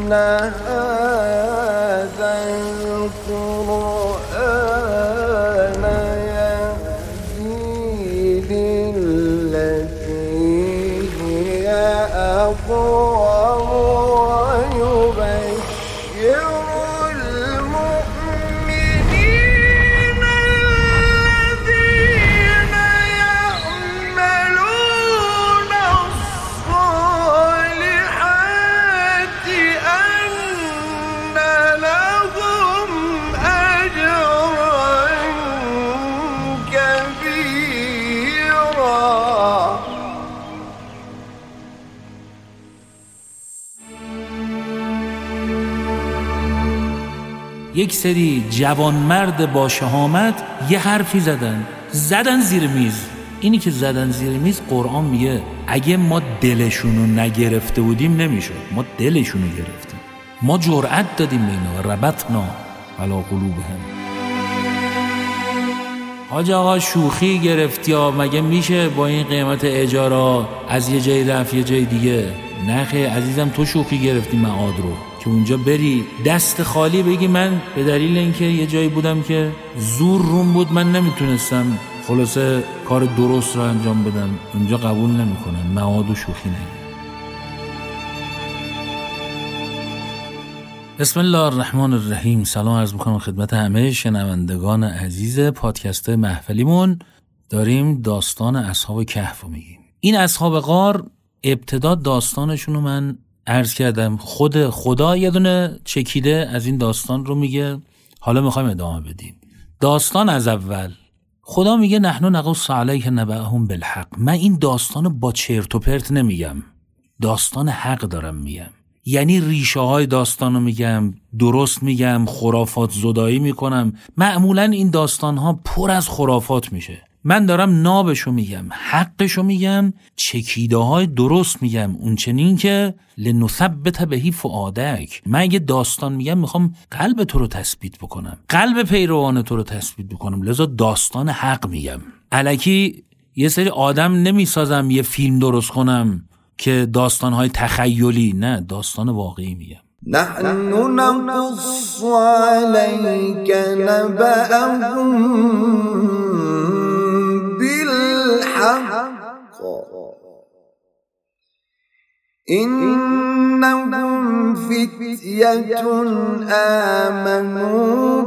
هذا القرآن يهدي للتي هي أقوم ويبشر المؤمنين الذين يعملون الصالحات أن لهم أجرا كبيرا. یک سری جوانمرد با شهامت یه حرفی زدن زیر میز. اینی که زدن زیر میز قرآن میگه اگه ما دلشونو نگرفته بودیم نمیشد. ما دلشونو گرفتیم، ما جرأت دادیم به اینا. ربطنا علی قلوبهم. حاج آقا شوخی گرفت یا مگه میشه با این قیمت اجاره از یه جای رفت یه جای دیگه؟ نه خیر عزیزم، تو شوخی گرفتی معاد رو که اونجا بری دست خالی بگی من به دلیل اینکه یه جایی بودم که زور روم بود من نمیتونستم خلاصه کار درست رو انجام بدم. اونجا قبول نمیکنن معاد و شوخی نگیر. بسم الله الرحمن الرحیم. سلام عرض میکنم خدمت همه شنوندگان عزیز پادکست محفلیمون. داریم داستان اصحاب کهف رو میگیم. این اصحاب غار ابتدا داستانشونو من عرض کردم، خود خدا یه دونه چکیده از این داستان رو میگه. حالا میخوایم ادامه بدیم. داستان از اول خدا میگه نحن نقص علیک نبأهم بالحق. من این داستانو با چرت و پرت نمیگم، داستان حق دارم میگم. یعنی ریشه های داستانو میگم، درست میگم، خرافات زدایی میکنم. معمولا این داستان ها پر از خرافات میشه. من دارم نابشو میگم، حقشو میگم، چکیده های درست میگم، اون چنین که لنثبت بهی فؤادک. من اگه داستان میگم میخوام قلب تو رو تثبیت بکنم، قلب پیروان تو رو تثبیت بکنم، لذا داستان حق میگم. الکی یه سری آدم نمیسازم یه فیلم درست کنم که داستان‌های تخیلی، نه، داستان واقعی میگم. نحن نقص عليك نبأهم بالحق إنهم فتية آمنوا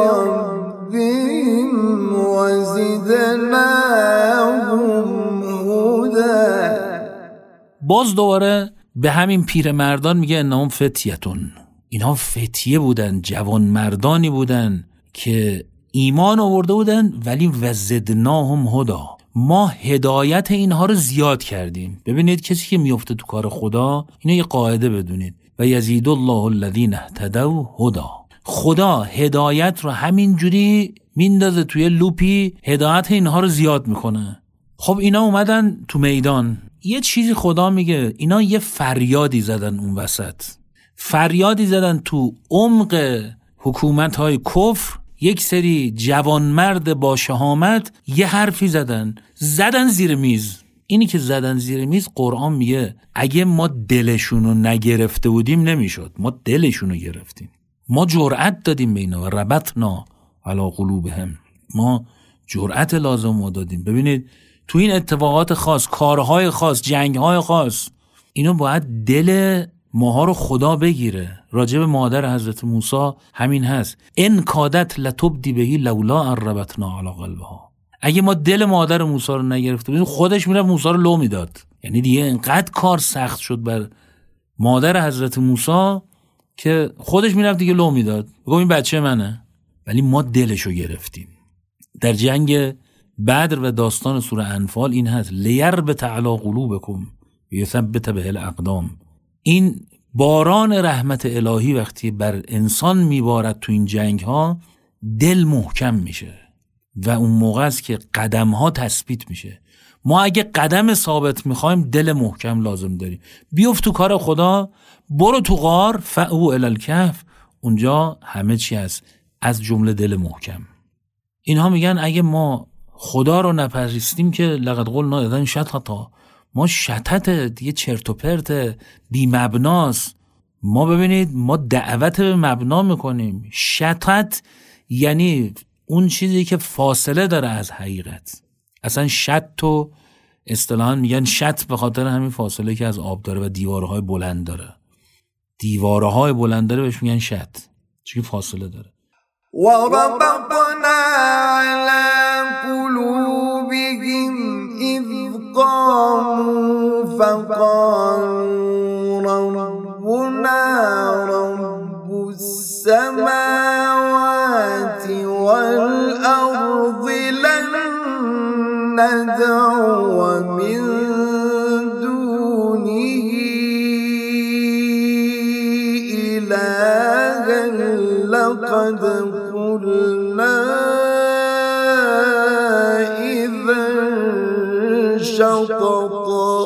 بربهم وزدناهم هدى. باز دوباره به همین پیرمردان میگه انهم فتیتون. اینها فتیه بودن، جوان مردانی بودن که ایمان آورده بودن، ولی وزدناهم هدی. ما هدایت اینها رو زیاد کردیم. ببینید کسی که میفته تو کار خدا، اینو یه قاعده بدونید، و یزید الله الذین اهتدوا هدی. خدا هدایت رو همین جوری میندازه توی لوپی، هدایت اینها رو زیاد میکنه. خب اینا اومدن تو میدان، یه چیزی خدا میگه، اینا یه فریادی زدن اون وسط، فریادی زدن تو عمق حکومت‌های کفر. یک سری جوانمرد با شهامت یه حرفی زدن زیر میز. اینی که زدن زیر میز قرآن میگه اگه ما دلشونو نگرفته بودیم نمیشد. ما دلشونو گرفتیم، ما جرأت دادیم به اینا. ربطنا علی قلوبهم. ما جرأت لازم رو دادیم. ببینید تو این اتفاقات خاص، کارهای خاص، جنگهای خاص، اینو باید دل ماها رو خدا بگیره. راجب مادر حضرت موسی همین هست، ان کادت لتبدی بهی لولا ان ربطنا علی قلبها. اگه ما دل مادر موسی رو نگرفته بودیم، خودش میرفت موسی رو لو میداد. یعنی دیگه اینقدر کار سخت شد بر مادر حضرت موسی که خودش میرفت دیگه لو میداد، بگم این بچه منه. ولی ما دلشو گرفتیم. در جنگ بدر و داستان سوره انفال این هست، لیربط علی قلوبکم یثبت به الاقدام. این باران رحمت الهی وقتی بر انسان میبارد تو این جنگ ها، دل محکم میشه و اون موقع است که قدم ها تثبیت میشه. ما اگه قدم ثابت میخوایم، دل محکم لازم داریم. بیفت تو کار خدا، برو تو غار، فأو الی الکهف، اونجا همه چی هست، از جمله دل محکم. اینها میگن اگه ما خدا رو نپرستیم که لقد قلنا اذن شططا، ما شطط دیگه چرت و پرت بی مبناست. ما ببینید ما دعوت به مبنا میکنیم. شطط یعنی اون چیزی که فاصله داره از حقیقت. اصلا شط و اصطلاحاً میگن شط به خاطر همین فاصله که از آب داره و دیوارهای بلند داره. دیوارهای بلند داره بهش میگن شط، چون فاصله داره. و ربطنا علی قلوبهم اذ قاموا فقالوا ربنا رب السماوات والأرض لن ندعو من دونه إلها لقد قلنا إذا شططا.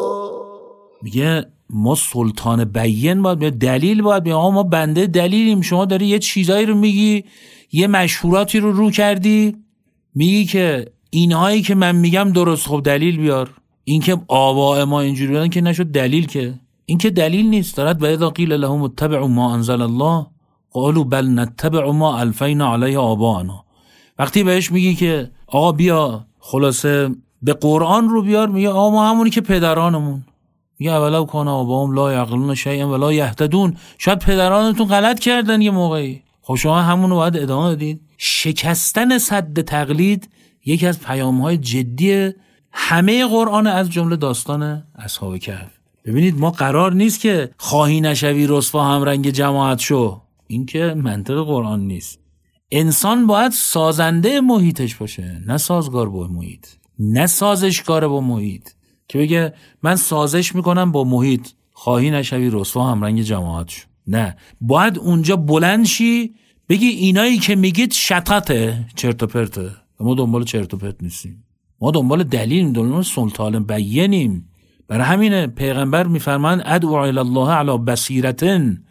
میگه ما سلطان بیان باید به دلیل باید به ما بنده دلیلیم. شما داری یه چیزایی رو میگی، یه مشهوراتی رو کردی، میگی که اینهایی که من میگم درست، خب دلیل بیار. این که آباء ما اینجوری بودن که نشد دلیل، که این که دلیل نیست. دارد و اذا قیل لهم اتبعوا ما انزل الله قالوا بل نتبع ما الفینا علیه آباءنا. وقتی بهش میگی که آقا بیا خلاصه به قرآن رو بیار، میگه آقا ما همونی که پدرانمون. میگه اولا کان آباهم لا یعقلون شیئا ولا یهتدون. شاید پدرانتون غلط کردن یه موقعی، خب شما همونو باید ادامه بدید. شکستن سد تقلید یکی از پیام‌های جدی همه قرآن، از جمله داستان اصحاب کهف. ببینید ما قرار نیست که خواهی نشوی رسوا هم رنگ جماعت شو. این که منطق قرآن نیست. انسان باید سازنده محیطش باشه، نه سازگار با محیط، نه سازشکار با محیط که بگه من سازش میکنم با محیط، خواهی نشوی رسوا هم رنگ جماعت شو. نه، باید اونجا بلند شی بگی اینایی که میگید شططه، چرت و پرته. ما دنبال چرت و پرت نیستیم، ما دنبال دلیل، دنبال سلطان بیانیم. برای همینه پیغمبر میفرمان ادعو الی الله علی بصیرتن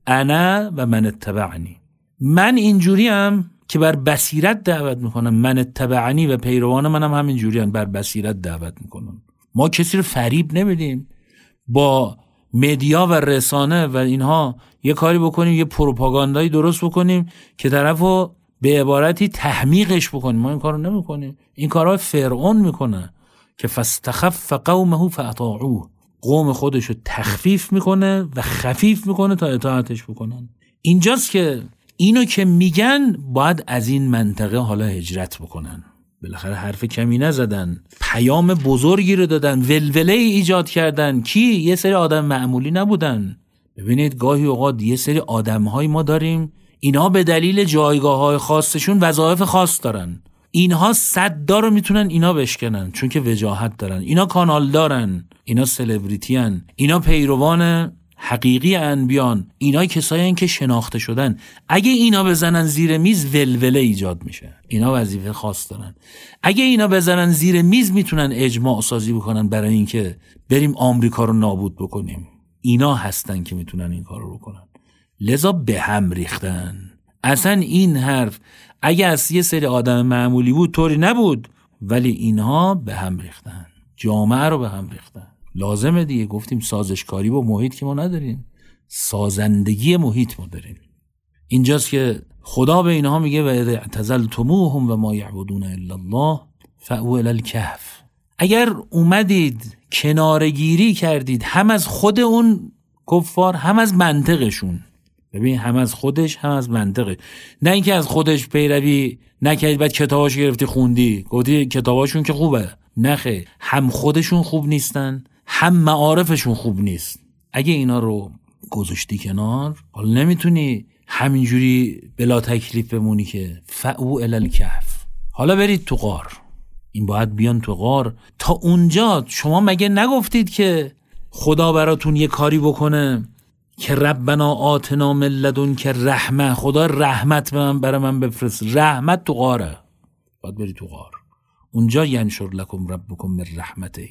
انا و من اتبعنی. من اینجوریم که بر بصیرت دعوت میکنم، من اتبعنی و پیروان منم همینجوریم بر بصیرت دعوت میکنم. ما کسی رو فریب نمیدیم. با مدیا و رسانه و اینها یه کاری بکنیم، یه پروپاگاندایی درست بکنیم که طرفو به عبارتی تحمیقش بکنیم. ما این کارو نمیکنیم. این کارها فرعون میکنه که فاستخف قومه فاطاعوه. قوم خودشو تخفیف میکنه و خفیف میکنه تا اطاعتش بکنن. اینجاست که اینو که میگن باید از این منطقه حالا هجرت بکنن. بالاخره حرف کمی نزدن، پیام بزرگی رو دادن، ولوله ایجاد کردن. کی؟ یه سری آدم معمولی نبودن. ببینید گاهی اوقات یه سری آدم‌های ما داریم، اینا به دلیل جایگاه‌های خاصشون وظایف خاص دارن. اینها صدا رو میتونن اینا بشکنن چون که وجاهت دارن. اینا کانال دارن، اینا سلبریتی هن، اینا پیروان حقیقی انبیان، اینا کسایی هن که شناخته شدن. اگه اینا بزنن زیر میز ولوله ایجاد میشه. اینا وظیفه خاص دارن. اگه اینا بزنن زیر میز میتونن اجماع سازی بکنن برای اینکه بریم آمریکا رو نابود بکنیم. اینا هستن که میتونن این کارو رو کنن. لذا به هم ریختن. اصلا این حرف اگه از یه سری آدم معمولی بود طوری نبود، ولی اینها به هم ریختن، جامعه رو به هم ریختن. لازمه دیگه، گفتیم سازشکاری با محیط که ما نداریم، سازندگی محیط ما داریم. اینجاست که خدا به اینها میگه و اذ اعتزلتموهم و ما یعبدون الا الله فاووا الی الکهف. اگر اومدید کنارگیری کردید هم از خود اون کفار هم از منطقشون، ببین هم از خودش هم از منطقه، نه اینکه از خودش پیروی نکردی بعد کتاباش گرفتی خوندی گفتی کتاباشون که خوبه. نخه، هم خودشون خوب نیستن هم معارفشون خوب نیست. اگه اینا رو گذاشتی کنار، حالا نمیتونی همینجوری بلا تکلیف بمونی که فاووا الی الکهف. حالا برید تو غار. این باید بیان تو غار. تا اونجا شما مگه نگفتید که خدا براتون یه کاری بکنه که ربنا آتنا من لدنک رحمه، خدا رحمت برای من بفرست. رحمت تو غاره، باید بری تو غار. اونجا ینشر لکم ربکم من رحمته.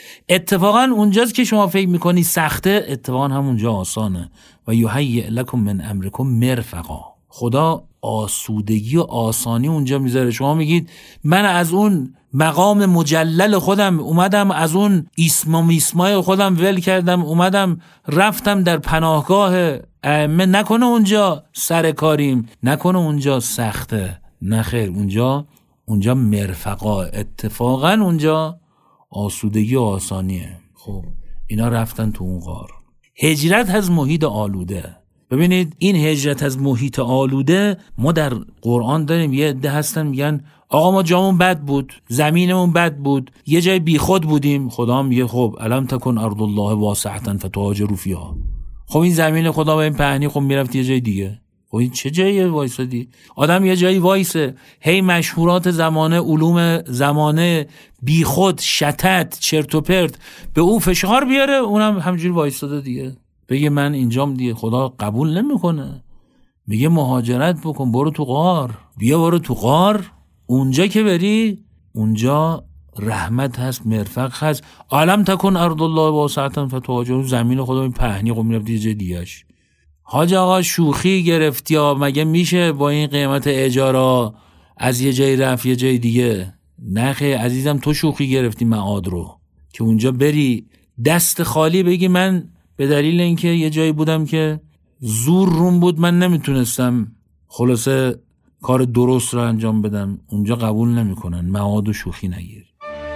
اتفاقا اونجاست که شما فکر میکنی سخته، اتفاقا همونجا آسانه. و یهیئ لکم من امرکم مرفقا. خدا آسودگی و آسانی اونجا میذاره. شما میگید من از اون مقام مجلل خودم اومدم، از اون ایسمای خودم ول کردم، اومدم رفتم در پناهگاه ائمه. نکنه اونجا سر کاریم، نکنه اونجا سخته. نخیر، اونجا مرفقا، اتفاقا اونجا آسودگی و آسانیه. خب اینا رفتن تو اون غار. هجرت از محیط آلوده. ببینید این هجرت از محیط آلوده، ما در قرآن داریم یه عده هستن میگن آقا ما جامون بد بود، زمینمون بد بود، یه جای بیخود بودیم. خدا هم میگه خب الم تکن ارض الله واسعة فتهاجروا فیها. خب این زمین خدا با این پهنی، خب میرفت یه جای دیگه. خب این چه جاییه وایسادی؟ آدم یه جایی وایسه، هی مشهورات زمانه، علوم زمانه بیخود، شتت، چرت و پرت به او فشار بیاره، اونم همجوری وایساده دیگه، بگه من اینجام دیگه. خدا قبول نمیکنه، میگه مهاجرت بکن، برو تو غار، برو تو غار. اونجا که بری اونجا رحمت هست، مرفق هست. علم تکن ارض الله واسعة فتهاجروا، زمین خدا این پهنی، خب میرفت یه جای دیگه‌اش. حاج آقا شوخی گرفتی یا مگه میشه با این قیمت اجاره از یه جای رفت یه جای دیگه؟ نخه عزیزم، تو شوخی گرفتی معاد رو که اونجا بری دست خالی بگی من به دلیل اینکه یه جایی بودم که زور روم بود من نمیتونستم خلاصه کار درست رو انجام بدم. اونجا قبول نمیکنن، معاد و شوخی نگیر.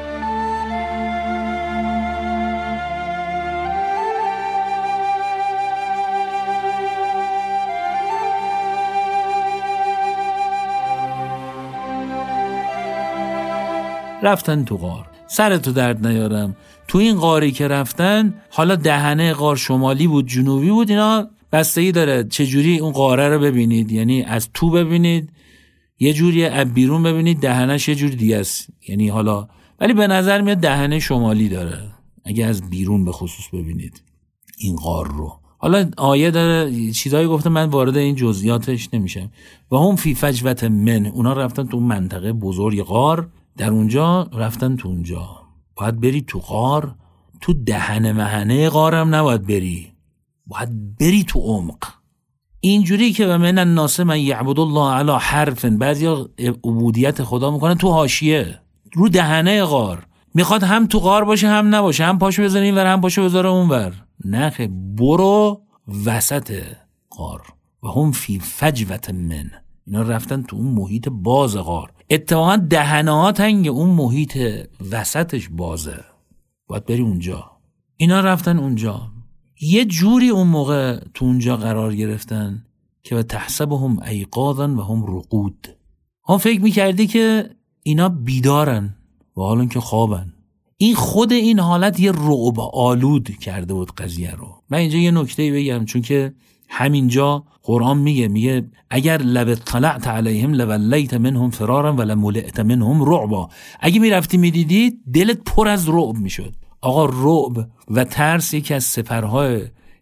رفتن تو غار، سرتو درد نیارم. تو این غاری که رفتن، حالا دهنه غار شمالی بود جنوبی بود، اینا بستگی داره چجوری اون غاره رو ببینید. یعنی از تو ببینید یه جوریه، از بیرون ببینید دهنش یه جوری دیگه است. یعنی حالا ولی به نظر میاد دهنه شمالی داره اگه از بیرون به خصوص ببینید این غار رو. حالا آیه داره چیزایی گفته، من وارد این جزئیاتش نمیشم. و هم فی فجوة من، اونا رفتن تو منطقه بزرگ غار، در اونجا رفتن تو اونجا. باید بری تو غار، تو دهنه مهنه غارم نباید بری، باید بری تو عمق. اینجوری که و من الناس من یعبد الله علی حرف، بعضیا عبودیت خدا میکنن تو حاشیه، رو دهنه غار. میخواد هم تو غار باشه هم نباشه، هم پاشو بذاره این ور هم پاشو بذاره اون ور. نه، برو وسط غار. و هم فی فجوة من، اینا رفتن تو اون محیط باز غار. اتفاقا دهنه ها تنگه، اون محیط وسطش بازه، باید بری اونجا. اینا رفتن اونجا، یه جوری اون موقع تو اونجا قرار گرفتن که و تحسبهم ایقاظا و هم رقود. هم فکر میکردی که اینا بیدارن و حالا که خوابن. این خود این حالت یه رعب آلود کرده بود قضیه رو. من اینجا یه نکته بگم، چون که همینجا قرآن میگه اگر لو اطلعت علیهم لولیت منهم فرارا ولملئت منهم رعبا. اگه میرفتی میدیدی دلت پر از رعب میشد. آقا رعب و ترس یکی از سپرهای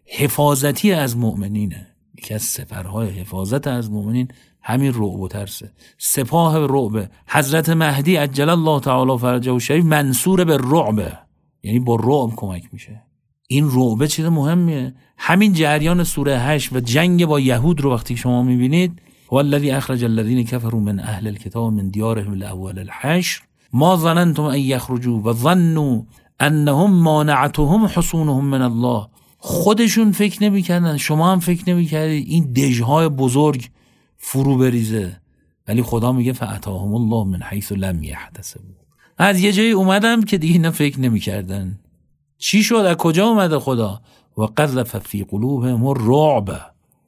حفاظتی از مؤمنینه. یکی از سپرهای حفاظت از مؤمنین همین رعب و ترسه. سپاه رعب. حضرت مهدی عجل الله تعالی فرجه و شریف منصور به رعب، یعنی با رعب کمک میشه. این رعب چیز مهمیه. همین جریان سوره 8 و جنگ با یهود رو وقتی شما میبینید، والذی اخرج الذین کفروا من اهل الكتاب من دیارهم لاول الحشر ما ظننتم ان یخرجوا و ظنوا انهم مانعتهم حصونهم من الله. خودشون فکر نمیکردن، شما هم فکر نمیکردید این دژهای بزرگ فرو بریزه، ولی خدا میگه فاتاهم الله من حیث لم یحتسبوا. از یه جایی اومدم که دیگه اینا فکر نمیکردن. چی شد؟ از کجا اومده خدا؟ و قذف فی قلوبهم الرعب.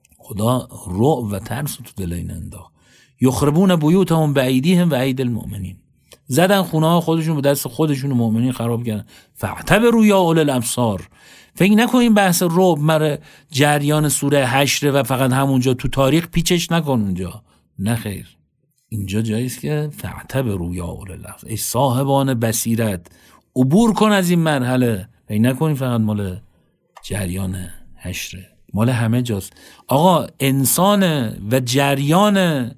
خدا رعب و ترس تو دل این انداخت. یخربون بیوتهم بایدیهم و ایدی المؤمنین. زدن خونه خودشون به دست خودشون و مؤمنین خراب کردن. فاعتبروا یا اولی الابصار. فکر نکنین بحث رعب مر جریان سوره 8 و فقط همونجا تو تاریخ پیچش نکن اونجا. نه خیر، اینجا جاییست که فاعتبروا یا اولی الابصار، ای صاحبان بصیرت عبور کن از این مرحله. فکر نکنین فقط مال جریان 8، مال همه جاست. آقا انسان و جریان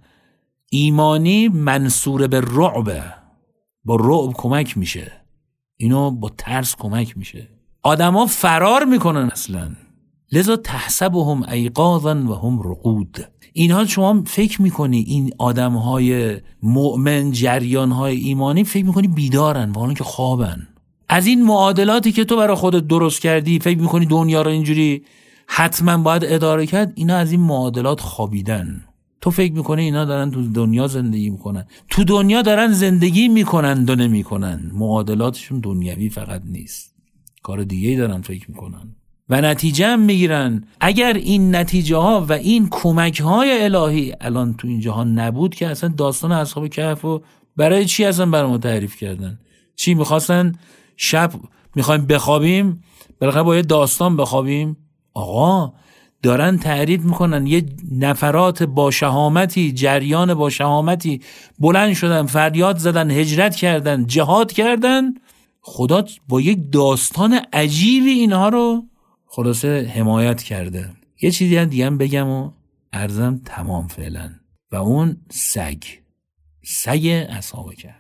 ایمانی منصور به رعب، با رعب کمک میشه، اینو با ترس کمک میشه. آدما فرار میکنن اصلا. لذا تحسبهم ایقاظا و هم رقود. اینها شما فکر میکنی این آدمهای مؤمن، جریانهای ایمانی، فکر میکنی بیدارن والا که خوابن. از این معادلاتی که تو برای خودت درست کردی فکر میکنی دنیا رو اینجوری حتما باید اداره کرد، اینا از این معادلات خوابیدن. تو فکر میکنی اینا دارن تو دنیا زندگی میکنن، تو دنیا دارن زندگی میکنن و نمیکنن. معادلاتشون دنیوی فقط نیست، کار دیگه‌ای دارن فکر میکنن و نتیجه هم میگیرن. اگر این نتیجه ها و این کمک های الهی الان تو این جهان نبود که اصلا داستان اصحاب کهف رو برای چی اصلا برای ما تعریف کردن؟ چی میخواستن؟ شب میخوایم بخوابیم بالاخره با یه داستان بخوابیم؟ آقا دارن تعریف میکنن یه نفرات با شهامتی، جریان با شهامتی بلند شدن، فریاد زدن، هجرت کردن، جهاد کردن. خدا با یک داستان عجیبی اینها رو خلاصه حمایت کرده. یه چیزی دیگه هم بگم و عرضم تمام فعلا، و اون سگ اصحاب کهف.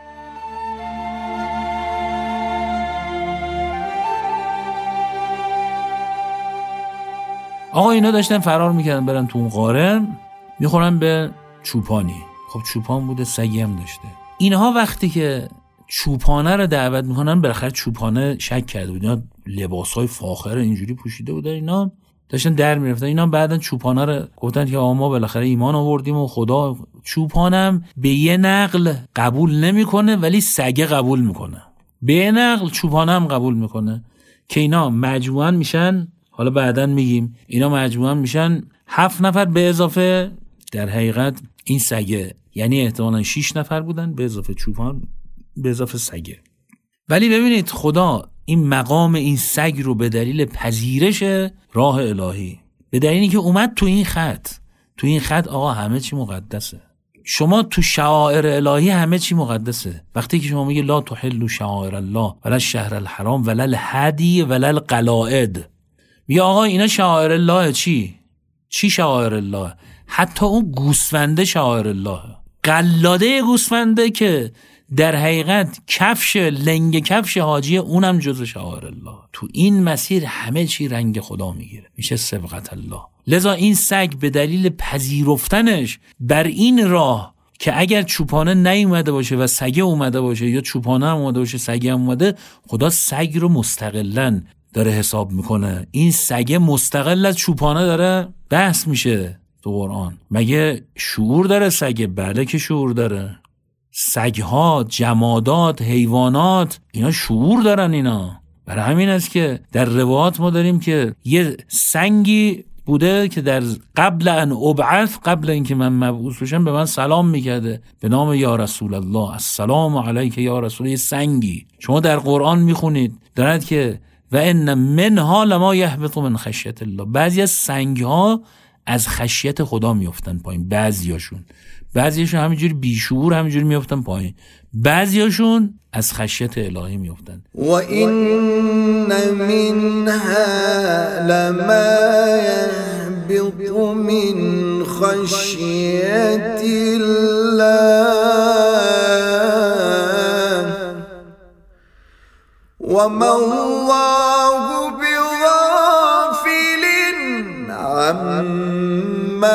آقا اینا داشتن فرار میکردن برن تو اون غاره، میخورن به چوپانی. خب چوپان بوده، سگی هم داشته. اینها وقتی که چوپانه رو دعوت میکنن، بالاخره چوپانه شک کرده بود، اینا لباسای فاخر اینجوری پوشیده بودن، اینا داشتن در میرفتن. اینا بعدن چوپانه رو گفتن که آقا ما بالاخره ایمان آوردیم و خدا. چوپانم به یه نقل قبول نمیکنه ولی سگه قبول میکنه، به یه نقل چوپانه هم قبول میکنه که اینا مجموعاً میشن، حالا بعدن میگیم، اینا مجموعاً میشن 7 نفر به اضافه در حقیقت این سگه، یعنی احتمالاً 6 نفر بودن به اضافه چوپان به اضافه سگه. ولی ببینید خدا این مقام این سگ رو به دلیل پذیرش راه الهی، به دلیلی که اومد تو این خط آقا همه چی مقدسه. شما تو شعائر الهی همه چی مقدسه. وقتی که شما میگه لا تحلوا شعائر الله ولا الشهر الحرام ولا الهدی ولا القلائد، میگه آقا اینا شعائر الله. چی شعائر الله؟ حتی اون گوسفنده شعائر الله، قلاده گوسفنده که در حقیقت کفش، لنگ کفش حاجی، اونم جز شعائر الله. تو این مسیر همه چی رنگ خدا میگیره، میشه صبغت الله. لذا این سگ به دلیل پذیرفتنش بر این راه که اگر چوپانه نیومده باشه و سگه اومده باشه، یا چوپانه هم اومده باشه سگه هم اومده، خدا سگ رو مستقلاً داره حساب میکنه. این سگه مستقل از چوپانه داره بحث میشه تو قرآن. مگه شعور داره سگه؟ بله که شعور داره. سگها، جمادات، حیوانات، اینا شعور دارن. اینا برای همین است که در روایات ما داریم که یه سنگی بوده که در قبل ان ابعث، قبل اینکه من مبعوث بشم، به من سلام میکرده به نام یا رسول الله، السلام علیک یا رسول. یه سنگی شما در قرآن میخونید دارد که و ان منها لما یهبط من خشیت الله، بعضی از سنگها از خشیت خدا میافتن پایین، بعضیاشون همینجوری بیشعور همینجوری میافتن پایین، بعضیاشون از خشیت الهی میافتن. و این منها لما یهبط من خشیت الله و ما الله بغافل عما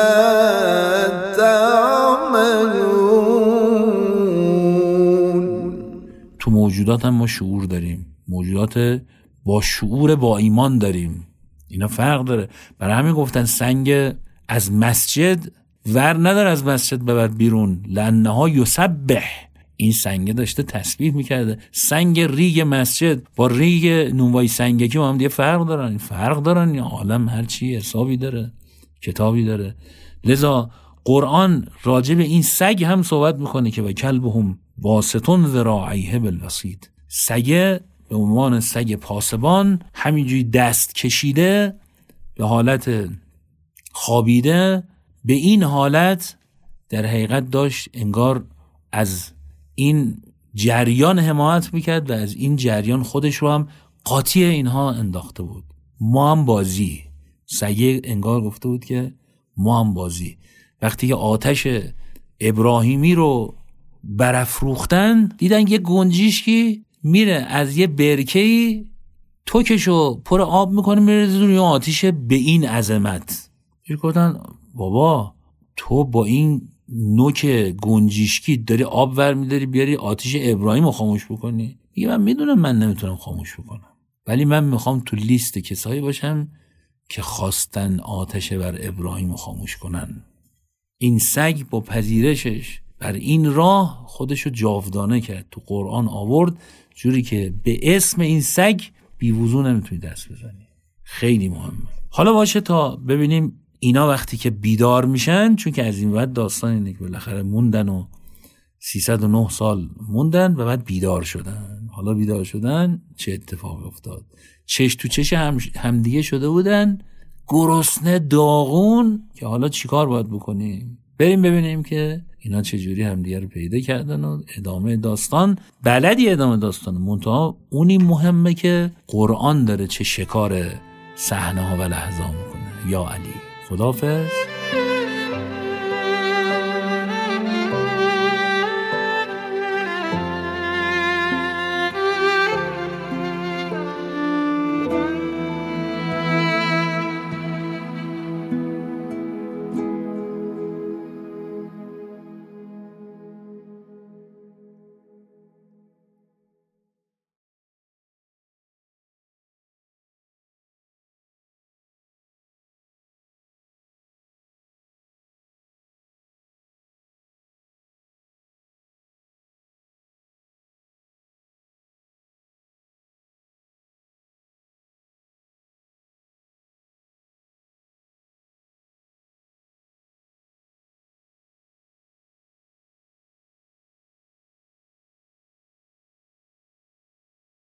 تو موجودات هم ما شعور داریم، موجودات با شعور با ایمان داریم، اینا فرق داره. برای همین گفتن سنگ از مسجد ور نداره، از مسجد ببر بیرون، لانها یسبح. این سنگ داشته تسبیح میکرده. سنگ ریگ مسجد با ریگ نونوای سنگکی با هم دیگه فرق دارن. این عالم هر چی حسابی داره، کتابی داره. لذا قرآن راجع به این سگ هم صحبت میکنه که و کلبهم باسطون ذراعیه بالوسید. سگ به عنوان سگ پاسبان همینجوری دست کشیده به حالت خوابیده، به این حالت در حقیقت داشت انگار از این جریان حمایت میکرد و از این جریان خودش رو هم قاطی اینها انداخته بود. ما هم بازی. سگ انگار گفته بود که ما هم بازی. وقتی که آتش ابراهیمی رو برافروختن، دیدن یه گنجشکی میره از یه برکه‌ای توکشو پر آب میکنه میریزه روی آتیش به این عظمت. گفتن بابا تو با این نوک گنجشکی داری آب ور میداری بیاری آتیش ابراهیم رو خاموش بکنی؟ میگه من میدونم من نمیتونم خاموش بکنم، ولی من میخوام تو لیست کسایی باشم که خواستن آتش بر ابراهیم رو خاموش کنن. این سگ با پذیرشش بر این راه خودشو جاودانه کرد، تو قرآن آورد جوری که به اسم این سگ بیوضو نمیتونی دست بزنی. خیلی مهمه. حالا باشه تا ببینیم اینا وقتی که بیدار میشن، چون که از این بعد داستان اینه که بالاخره موندن و 309 سال موندن و بعد بیدار شدن. حالا بیدار شدن چه اتفاقی افتاد؟ چش تو چش همدیگه شده بودن، گرسنه داغون که حالا چیکار باید بکنیم؟ بریم ببینیم که اینا چجوری همدیگه رو پیدا کردن و ادامه داستان. بلدی ادامه داستان، منتها اونی مهمه که قرآن داره چه شکار صحنه ها و لحظه ها میکنه. یا علی. خداحافظ.